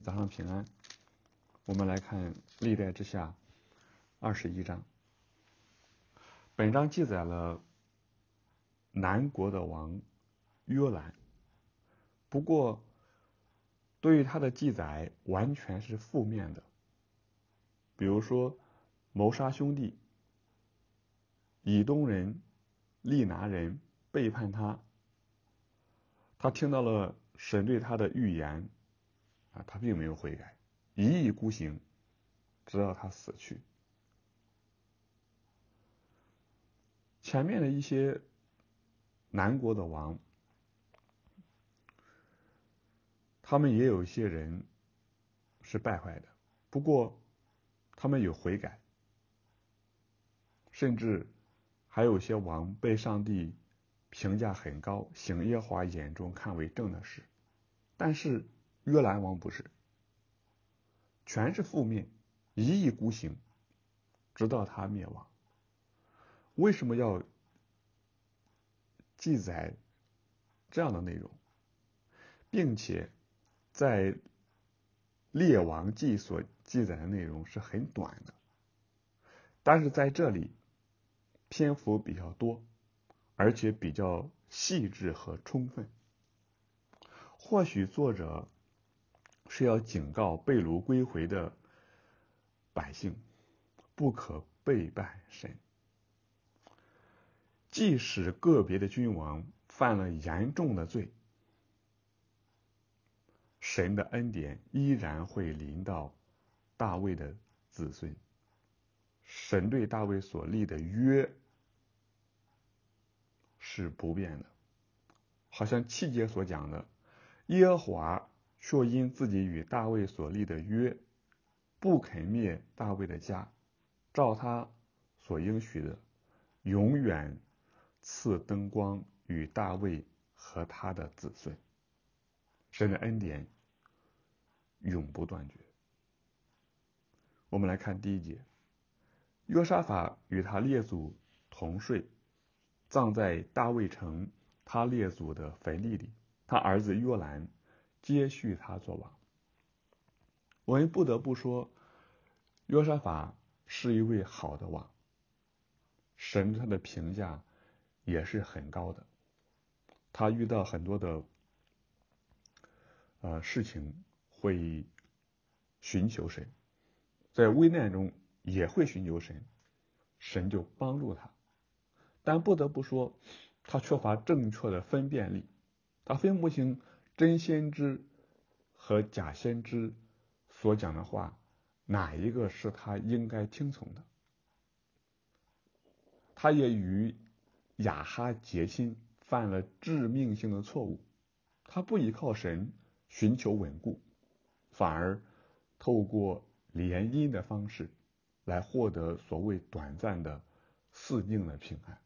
早上平安。我们来看历代志下21章。本章记载了南国的王约兰，不过对于他的记载完全是负面的，比如说谋杀兄弟，以东人、利拿人背叛他，他听到了神对他的预言他并没有悔改，一意孤行，直到他死去。前面的一些南国的王，他们也有一些人是败坏的，不过他们有悔改，甚至还有些王被上帝评价很高，行耶和华眼中看为正的事。但是约兰王不是，全是负面，一意孤行，直到他灭亡。为什么要记载这样的内容，并且在列王记所记载的内容是很短的，但是在这里篇幅比较多，而且比较细致和充分。或许作者是要警告被掳归回的百姓不可背叛神，即使个别的君王犯了严重的罪，神的恩典依然会临到大卫的子孙。神对大卫所立的约是不变的，好像7节所讲的，耶和华却因自己与大卫所立的约，不肯灭大卫的家，照他所应许的，永远赐灯光与大卫和他的子孙。神的恩典永不断绝。我们来看第1节，约沙法与他列祖同睡，葬在大卫城他列祖的坟地里，他儿子约兰接续他做王。我们不得不说，约沙法是一位好的王，神对他的评价也是很高的。他遇到很多的事情会寻求神，在危难中也会寻求神，神就帮助他。但不得不说，他缺乏正确的分辨力，他分不清真先知和假先知所讲的话，哪一个是他应该听从的。他也与亚哈结亲，犯了致命性的错误。他不依靠神寻求稳固，反而透过联姻的方式来获得所谓短暂的四境的平安。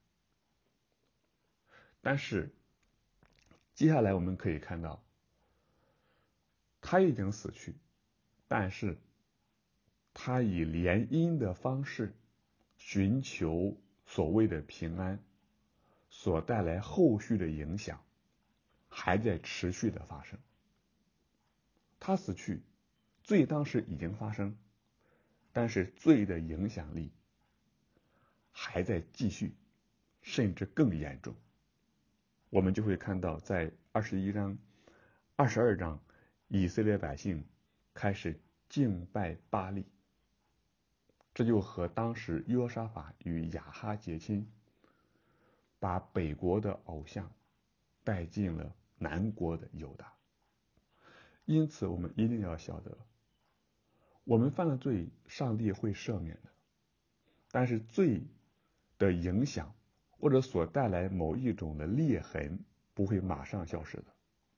但是接下来我们可以看到，他已经死去，但是他以联姻的方式寻求所谓的平安，所带来后续的影响还在持续的发生。他死去，罪当时已经发生，但是罪的影响力还在继续，甚至更严重。我们就会看到在21章、22章，以色列百姓开始敬拜巴力，这就和当时约沙法与亚哈结亲，把北国的偶像带进了南国的犹大。因此我们一定要晓得，我们犯了罪，上帝会赦免的，但是罪的影响或者所带来某一种的裂痕不会马上消失的。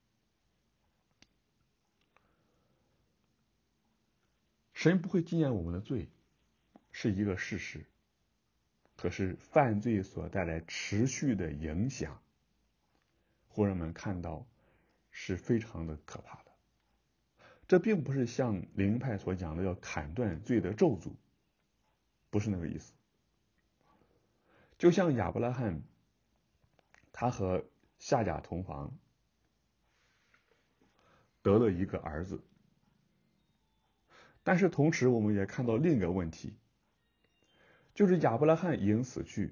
神不会纪念我们的罪是一个事实，可是犯罪所带来持续的影响会让我们看到是非常的可怕的。这并不是像灵派所讲的要砍断罪的咒诅，不是那个意思。就像亚伯拉罕他和夏甲同房得了一个儿子， 但是同时我们也看到另一个问题，就是亚伯拉罕已经死去，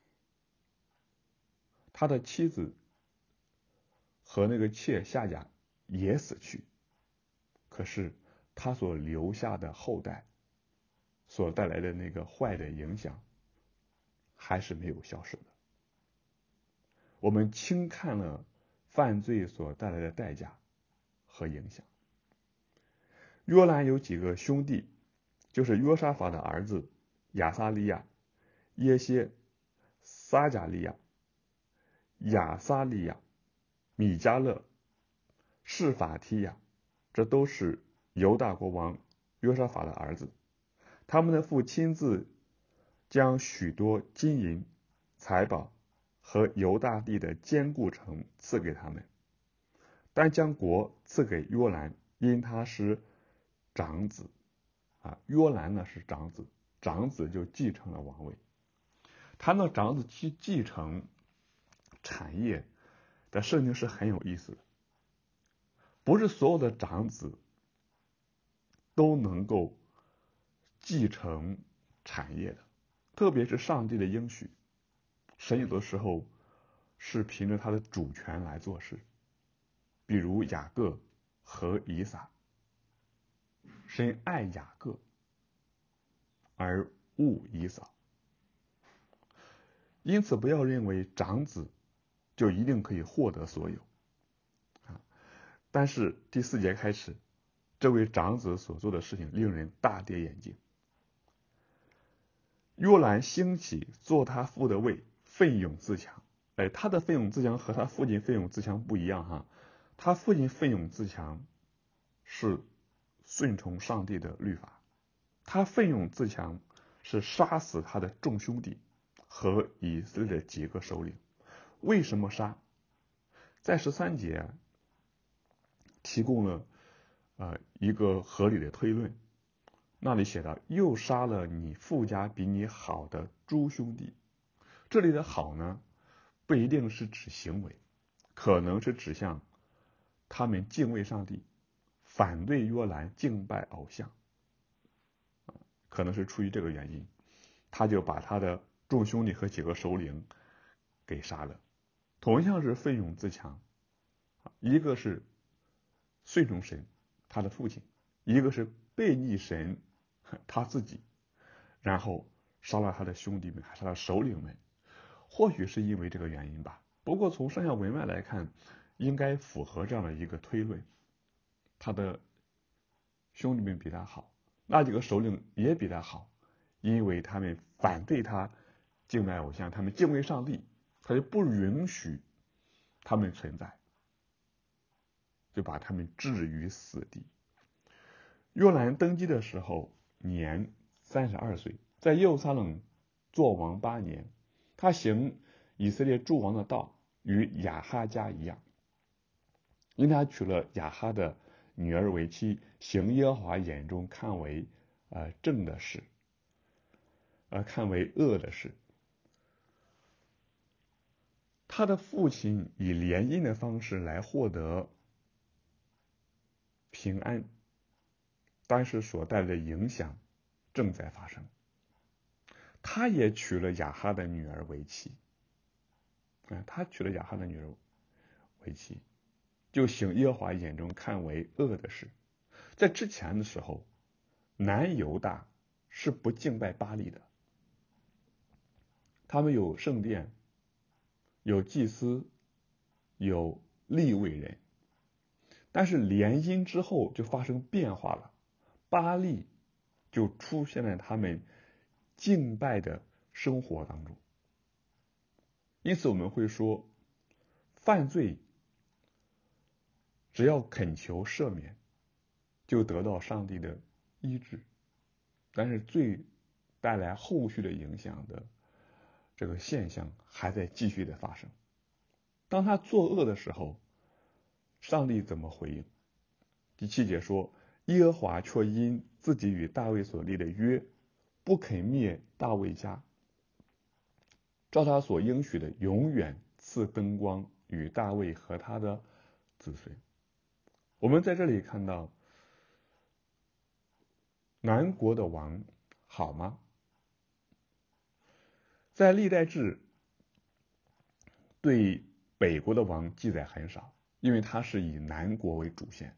他的妻子和那个妾夏甲也死去，可是他所留下的后代所带来的那个坏的影响还是没有消失的。我们轻看了犯罪所带来的代价和影响。约兰有几个兄弟，就是约沙法的儿子亚撒利亚、耶歇、撒迦利亚、亚撒利亚、米迦勒、示法提亚，这都是犹大国王约沙法的儿子。他们的父亲自将许多金银财宝和犹大地的坚固城赐给他们，但将国赐给约兰，因他是长子。约兰呢是长子，长子就继承了王位。他那长子继承产业的圣经是很有意思的，不是所有的长子都能够继承产业的，特别是上帝的应许，神有的时候是凭着他的主权来做事。比如雅各和以撒，神爱雅各而恶以扫，因此不要认为长子就一定可以获得所有。但是第4节开始，这位长子所做的事情令人大跌眼镜。约兰兴起做他父的位，奋勇自强。他的奋勇自强和他父亲奋勇自强不一样哈。他父亲奋勇自强是顺从上帝的律法，他奋勇自强是杀死他的众兄弟和以色列的几个首领。为什么杀？在13节提供了一个合理的推论，那里写道：又杀了你父家比你好的诸兄弟。这里的好呢，不一定是指行为，可能是指向他们敬畏上帝，反对约兰敬拜偶像，可能是出于这个原因，他就把他的众兄弟和几个首领给杀了。同样是奋勇自强，一个是顺从神，他的父亲；一个是背逆神，他自己，然后杀了他的兄弟们，还杀了首领们。或许是因为这个原因吧。不过从上下文外来看，应该符合这样的一个推论。他的兄弟们比他好，那几个首领也比他好，因为他们反对他敬拜偶像，他们敬畏上帝，他就不允许他们存在，就把他们置于死地。约兰登基的时候年32岁，在耶路撒冷做王8年。他行以色列诸王的道，与亚哈家一样，因他娶了亚哈的女儿为妻，行耶和华眼中看为正的事，看为恶的事。他的父亲以联姻的方式来获得平安，但是所带来的影响正在发生。他也娶了亚哈的女儿为妻，他娶了亚哈的女儿为妻，就行耶和华眼中看为恶的事。在之前的时候，南犹大是不敬拜巴力的，他们有圣殿，有祭司，有利未人。但是联姻之后就发生变化了，巴力就出现在他们敬拜的生活当中。因此我们会说，犯罪只要恳求赦免，就得到上帝的医治。但是罪带来后续的影响的这个现象还在继续的发生。当他作恶的时候，上帝怎么回应？第7节说，耶和华却因自己与大卫所立的约，不肯灭大卫家，照他所应许的永远赐灯光与大卫和他的子孙。我们在这里看到南国的王好吗？在历代志对北国的王记载很少，因为他是以南国为主线。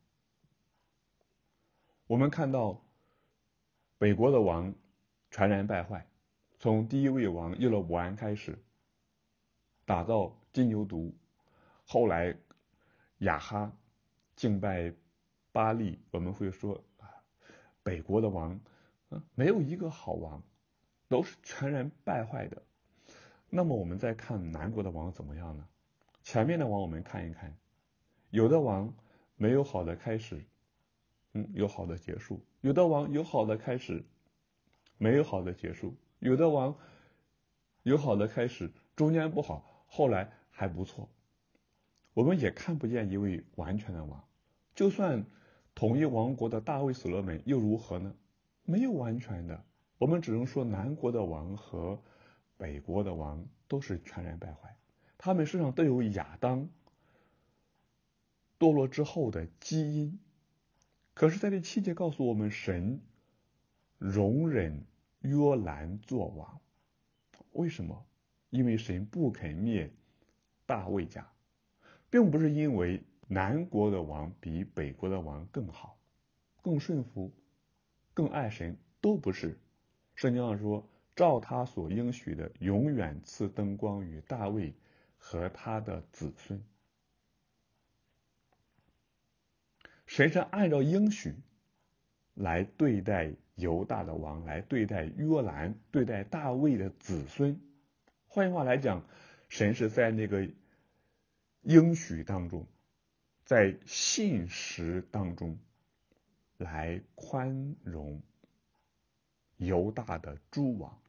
我们看到北国的王全然败坏，从第一位王耶罗伯安开始打造金牛犊，后来亚哈敬拜巴利，我们会说北国的王没有一个好王，都是全然败坏的。那么我们再看南国的王怎么样呢？前面的王我们看一看，有的王没有好的开始，有好的结束；有的王有好的开始，没有好的结束；有的王有好的开始，中间不好，后来还不错。我们也看不见一位完全的王，就算统一王国的大卫所罗门又如何呢？没有完全的，我们只能说南国的王和北国的王都是全然败坏，他们身上都有亚当堕落之后的基因。可是在这7节告诉我们，神容忍约兰做王，为什么？因为神不肯灭大卫家，并不是因为南国的王比北国的王更好、更顺服、更爱神，都不是。圣经上说，照他所应许的，永远赐灯光与大卫和他的子孙。神是按照应许来对待犹大的王，来对待约兰，对待大卫的子孙。换句话来讲，神是在那个应许当中，在信实当中来宽容犹大的诸王。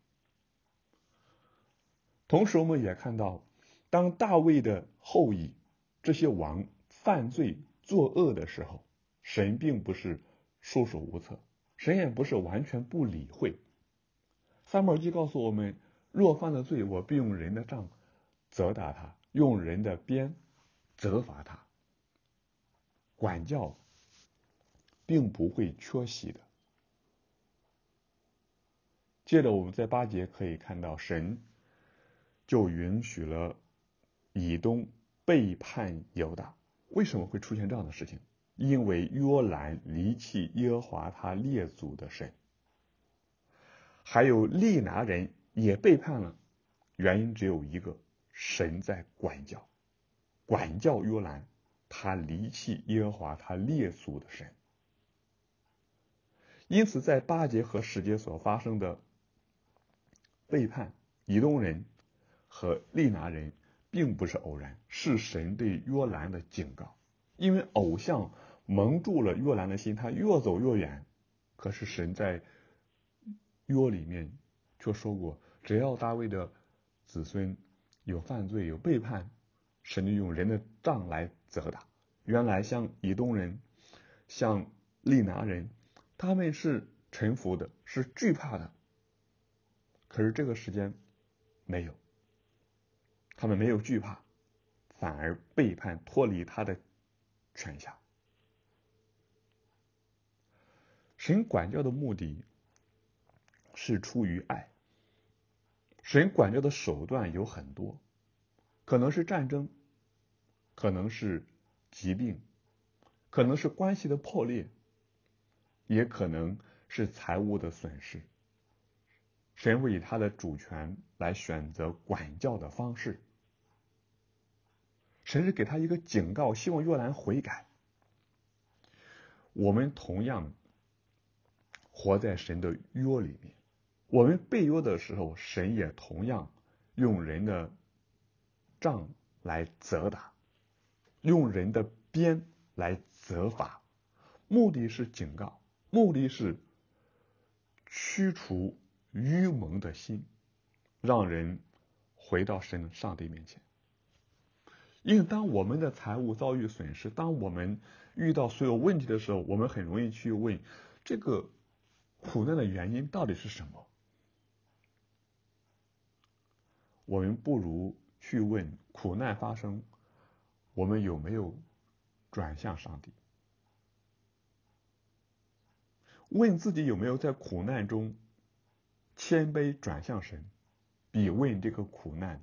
同时我们也看到，当大卫的后裔这些王犯罪作恶的时候，神并不是束手无策，神也不是完全不理会。撒母耳记告诉我们，若犯了罪，我必用人的杖责打他，用人的鞭责罚他。管教并不会缺席的。接着我们在8节可以看到，神就允许了以东背叛犹大。为什么会出现这样的事情？因为约兰离弃耶和华他列祖的神，还有利拿人也背叛了，原因只有一个，神在管教约兰，他离弃耶和华他列祖的神。因此在8节和10节所发生的背叛以东人和利拿人并不是偶然，是神对约兰的警告。因为偶像蒙住了约兰的心，他越走越远。可是神在约里面却说过，只要大卫的子孙有犯罪有背叛，神就用人的杖来责打。原来像以东人像利拿人，他们是臣服的，是惧怕的。可是这个时间没有，他们没有惧怕，反而背叛脱离他的权下。神管教的目的是出于爱，神管教的手段有很多，可能是战争，可能是疾病，可能是关系的破裂，也可能是财物的损失。神会以他的主权来选择管教的方式。神是给他一个警告，希望约兰悔改。我们同样活在神的约里面，我们背约的时候，神也同样用人的杖来责打，用人的鞭来责罚，目的是警告，目的是驱除愚蒙的心，让人回到上帝面前。因为当我们的财务遭遇损失，当我们遇到所有问题的时候，我们很容易去问，这个苦难的原因到底是什么？我们不如去问，苦难发生，我们有没有转向上帝？ 问自己有没有在苦难中谦卑转向神，比问这个苦难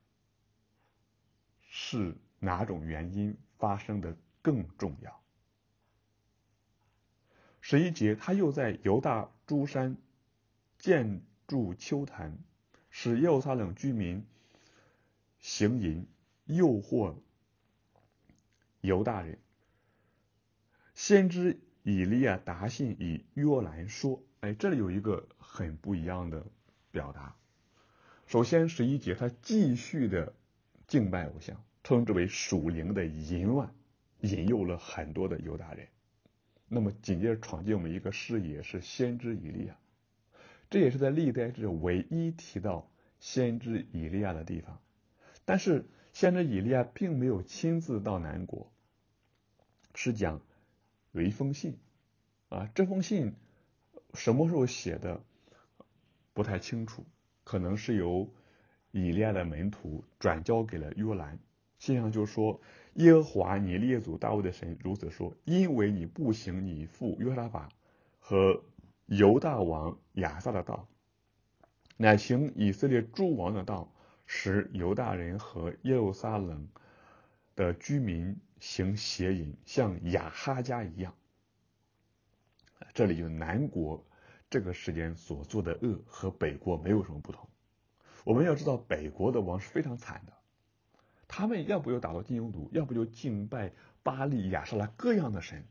是哪种原因发生的更重要。11节，他又在犹大诸山建筑丘坛，使耶路撒冷居民行淫，诱惑犹大人。先知以利亚答信以约兰说，这里有一个很不一样的表达。首先11节，他继续的敬拜偶像，称之为属灵的淫乱，引诱了很多的犹大人。那么紧接着闯进我们一个视野是先知以利亚，这也是在历代志唯一提到先知以利亚的地方。但是先知以利亚并没有亲自到南国，是讲有一封信这封信什么时候写的不太清楚，可能是由以利亚的门徒转交给了约兰。信上就说，耶和华你列祖大卫的神如此说，因为你不行你父约沙法和犹大王亚撒的道，乃行以色列诸王的道，使犹大人和耶路撒冷的居民行邪淫，像亚哈家一样。这里就南国这个时间所做的恶和北国没有什么不同。我们要知道北国的王是非常惨的，他们要不就打到金牛犊，要不就敬拜巴利亚撒拉各样的神，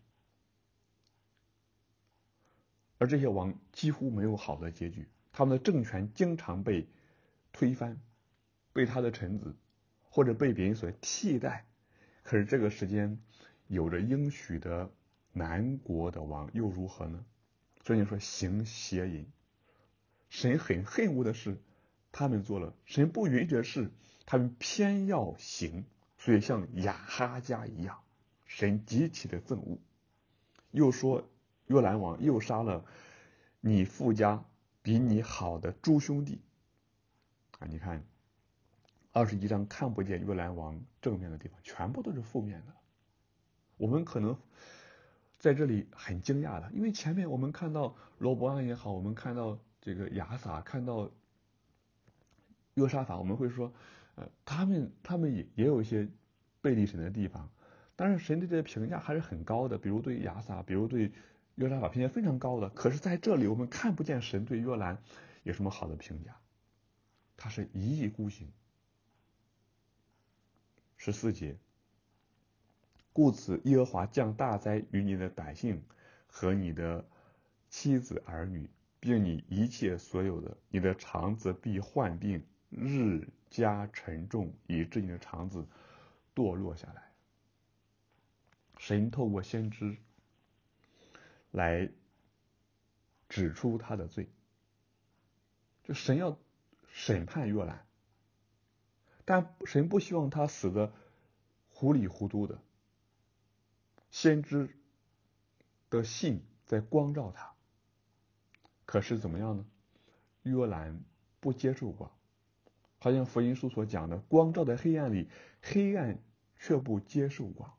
而这些王几乎没有好的结局，他们的政权经常被推翻，被他的臣子或者被别人所替代。可是这个时间有着应许的南国的王又如何呢？所以你说行邪淫，神很恨恶的事他们做了，神不允许的事他们偏要行，所以像亚哈家一样，神极其的憎恶。又说约兰王又杀了你父家比你好的诸兄弟你看21章看不见约兰王正面的地方，全部都是负面的。我们可能在这里很惊讶的，因为前面我们看到罗伯安也好，我们看到这个亚撒，看到约沙法，我们会说他们也有一些背离神的地方，但是神对这些评价还是很高的，比如对亚撒，比如对约沙法评价非常高的。可是在这里我们看不见神对约兰有什么好的评价，他是一意孤行。14节，故此耶和华降大灾于你的百姓和你的妻子儿女，并你一切所有的，你的肠子必患病，日加沉重，以致你的肠子堕落下来。神透过先知来指出他的罪，就神要审判约兰，但神不希望他死的糊里糊涂的。先知的信在光照他，可是怎么样呢？约兰不接受光，好像福音书所讲的，光照在黑暗里，黑暗却不接受光。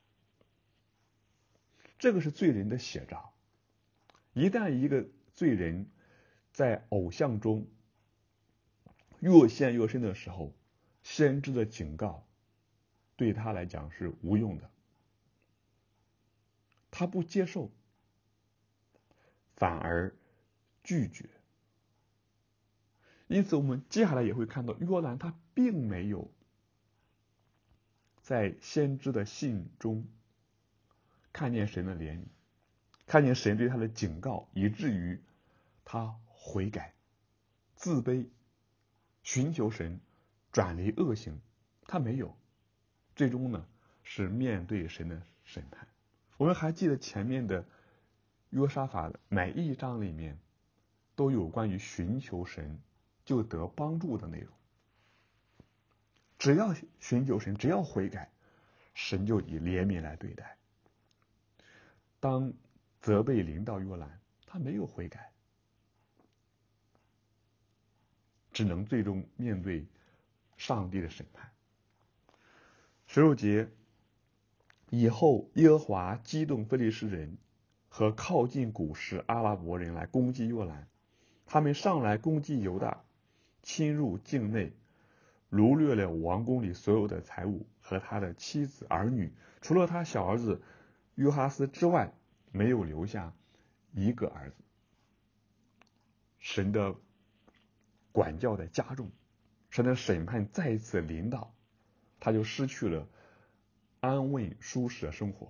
这个是罪人的写照。一旦一个罪人在偶像中越陷越深的时候，先知的警告对他来讲是无用的，他不接受，反而拒绝。因此我们接下来也会看到，约兰他并没有在先知的信中看见神的怜悯，看见神对他的警告，以至于他悔改、自卑、寻求神，转离恶行。他没有，最终呢是面对神的审判。我们还记得前面的约沙法的每一章里面都有关于寻求神就得帮助的内容。只要寻求神，只要悔改，神就以怜悯来对待。当责备临到约兰，他没有悔改，只能最终面对上帝的审判。16节以后，耶和华激动非利士人和靠近古时阿拉伯人来攻击约兰，他们上来攻击犹大，侵入境内，掳掠了王宫里所有的财物和他的妻子儿女，除了他小儿子约哈斯之外，没有留下一个儿子。神的管教的加重，神的审判再一次临到，他就失去了安稳舒适的生活。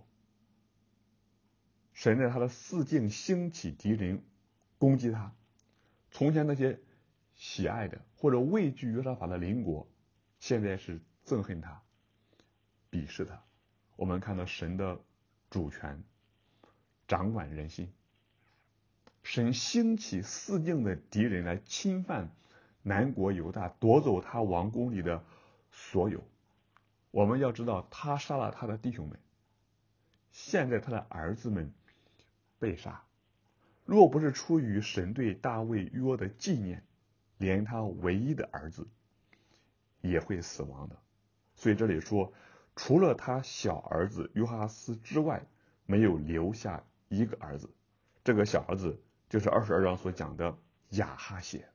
神在他的四境兴起敌人攻击他，从前那些喜爱的或者畏惧约沙法的邻国，现在是憎恨他，鄙视他。我们看到神的主权掌管人心，神兴起四境的敌人来侵犯南国犹大，夺走他王宫里的所有。我们要知道，他杀了他的弟兄们，现在他的儿子们被杀。若不是出于神对大卫约的纪念，连他唯一的儿子也会死亡的。所以这里说，除了他小儿子约哈斯之外，没有留下一个儿子。这个小儿子就是22章所讲的亚哈谢。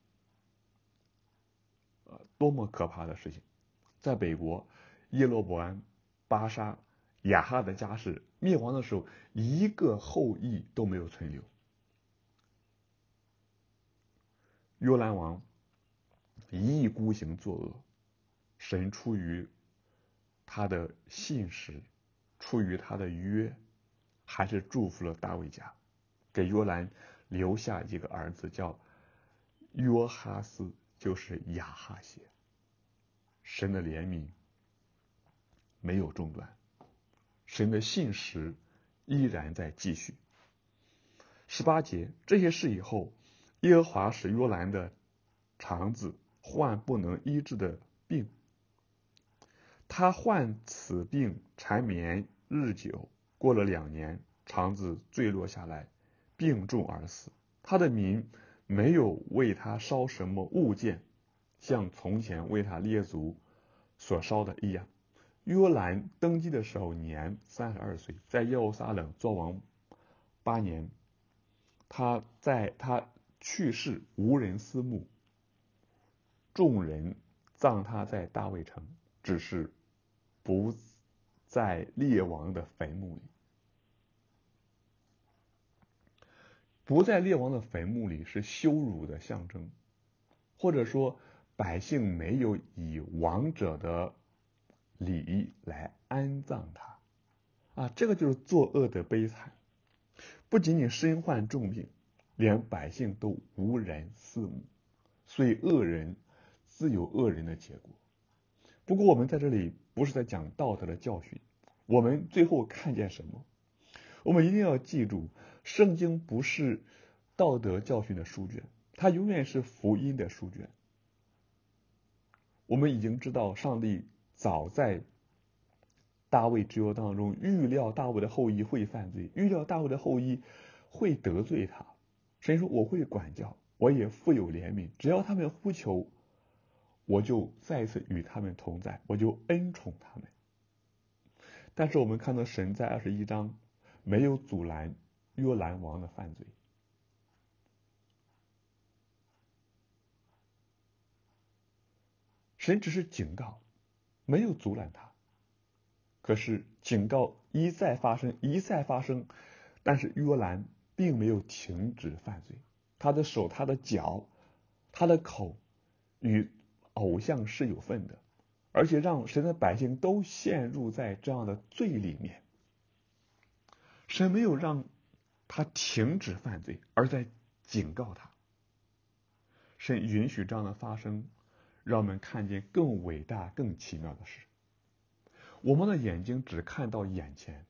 多么可怕的事情！在北国，耶罗伯安、巴沙、亚哈的家世灭亡的时候，一个后裔都没有存留。约兰王一意孤行作恶，神出于他的信实，出于他的约，还是祝福了大卫家，给约兰留下一个儿子叫约哈斯，就是亚哈谢。神的怜悯没有中断，神的信实依然在继续。18节，这些事以后，耶和华使约兰的肠子患不能医治的病，他患此病缠绵日久，过了2年，肠子坠落下来，病重而死。他的民没有为他烧什么物件，像从前为他列祖所烧的一样。约兰登基的时候年32岁，在耶路撒冷作王8年。他去世无人私墓，众人葬他在大卫城，只是不在列王的坟墓里。不在列王的坟墓里是羞辱的象征，或者说百姓没有以王者的礼仪来安葬他这个就是作恶的悲惨。不仅仅身患重病，连百姓都无人嗣母，所以恶人自有恶人的结果。不过我们在这里不是在讲道德的教训，我们最后看见什么？我们一定要记住，圣经不是道德教训的书卷，它永远是福音的书卷。我们已经知道，上帝早在大卫之约当中预料大卫的后裔会犯罪，预料大卫的后裔会得罪他。神说，我会管教，我也富有怜悯，只要他们呼求，我就再次与他们同在，我就恩宠他们。但是我们看到神在21章没有阻拦约兰王的犯罪，神只是警告，没有阻拦他。可是警告一再发生，一再发生，但是约兰并没有停止犯罪。他的手、他的脚、他的口与偶像是有份的，而且让神的百姓都陷入在这样的罪里面。神没有让他停止犯罪，而在警告他。神允许这样的发生，让我们看见更伟大、更奇妙的事。我们的眼睛只看到眼前，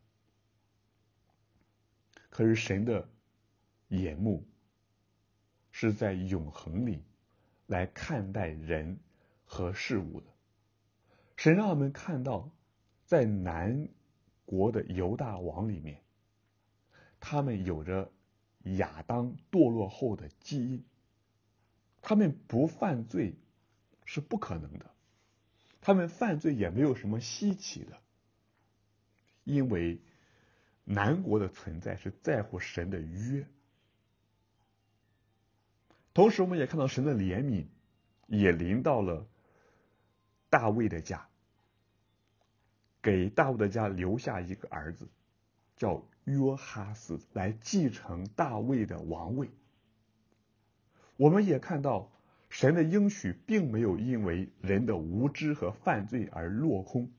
可是神的眼目是在永恒里来看待人和事物的。神让我们看到，在南国的犹大王里面，他们有着亚当堕落后的基因，他们不犯罪是不可能的，他们犯罪也没有什么稀奇的，因为南国的存在是在乎神的约。同时我们也看到神的怜悯也临到了大卫的家，给大卫的家留下一个儿子叫约哈斯来继承大卫的王位。我们也看到神的应许并没有因为人的无知和犯罪而落空，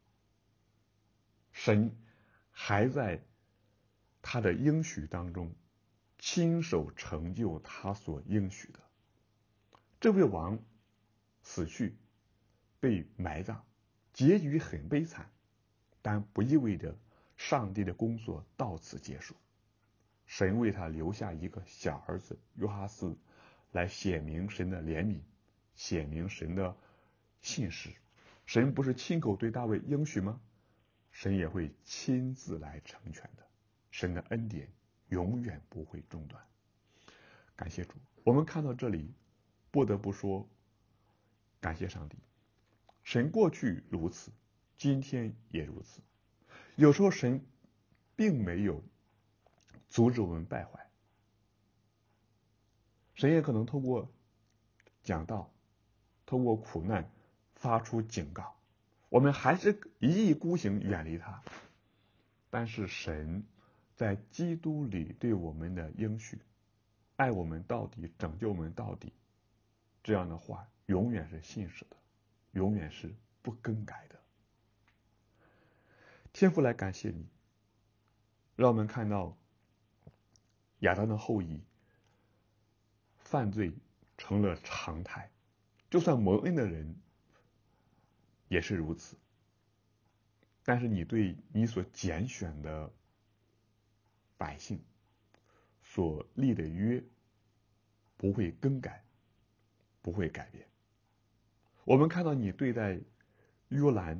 神还在他的应许当中亲手成就他所应许的。这位王死去，被埋葬，结局很悲惨，但不意味着上帝的工作到此结束。神为他留下一个小儿子约哈斯，来显明神的怜悯，显明神的信实。神不是亲口对大卫应许吗？神也会亲自来成全的。神的恩典永远不会中断。感谢主，我们看到这里不得不说感谢上帝。神过去如此，今天也如此。有时候神并没有阻止我们败坏，神也可能透过讲道，透过苦难发出警告，我们还是一意孤行远离他。但是神在基督里对我们的应许，爱我们到底，拯救我们到底，这样的话永远是信实的，永远是不更改的。天父来感谢你，让我们看到亚当的后裔犯罪成了常态，就算蒙恩的人也是如此。但是你对你所拣选的百姓所立的约不会更改，不会改变。我们看到你对待约兰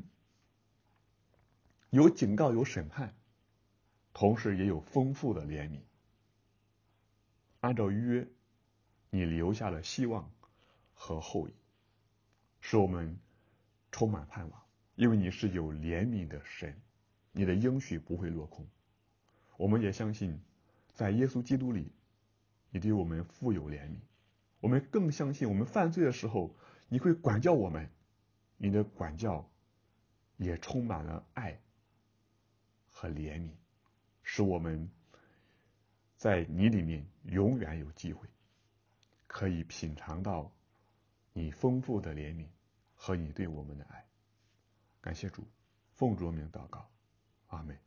有警告，有审判，同时也有丰富的怜悯。按照约，你留下了希望和后裔，使我们充满盼望，因为你是有怜悯的神，你的应许不会落空。我们也相信在耶稣基督里，你对我们富有怜悯。我们更相信我们犯罪的时候，你会管教我们，你的管教也充满了爱和怜悯，使我们在你里面永远有机会可以品尝到你丰富的怜悯和你对我们的爱。感谢主，奉主名祷告，阿们。